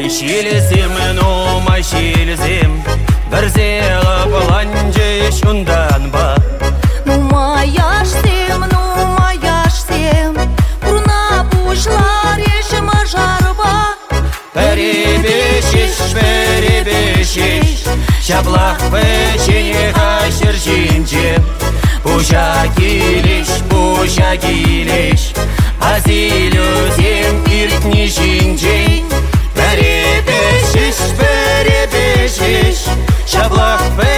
Шилізем, нумай шилізем, бірзелі бұланжы шундан ба. Нумай ашсем, бұрна бұшлар ешімі жарба. Перебешеш, шаблақ пәшіне қашыр жинже. Пұша келеш, азил өзем иртні жинже. Перебешеш, шаблақ пәшіне